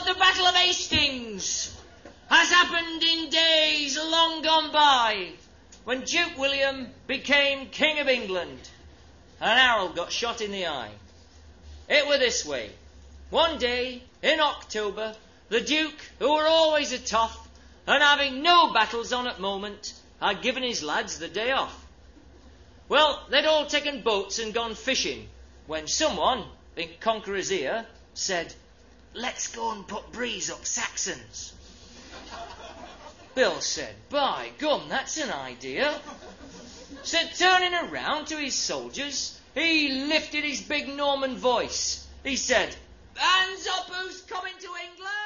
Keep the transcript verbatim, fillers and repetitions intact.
the Battle of Hastings, as happened in days long gone by, when Duke William became King of England, and Harold got shot in the eye. It were this way. One day, in October, the Duke, who were always a tough, and having no battles on at moment, had given his lads the day off. Well, they'd all taken boats and gone fishing, when someone, in Conqueror's ear, said, "Let's go and put breeze up Saxons." Bill said, "By gum, that's an idea." So turning around to his soldiers, he lifted his big Norman voice. He said, "Hands up, who's coming to England?"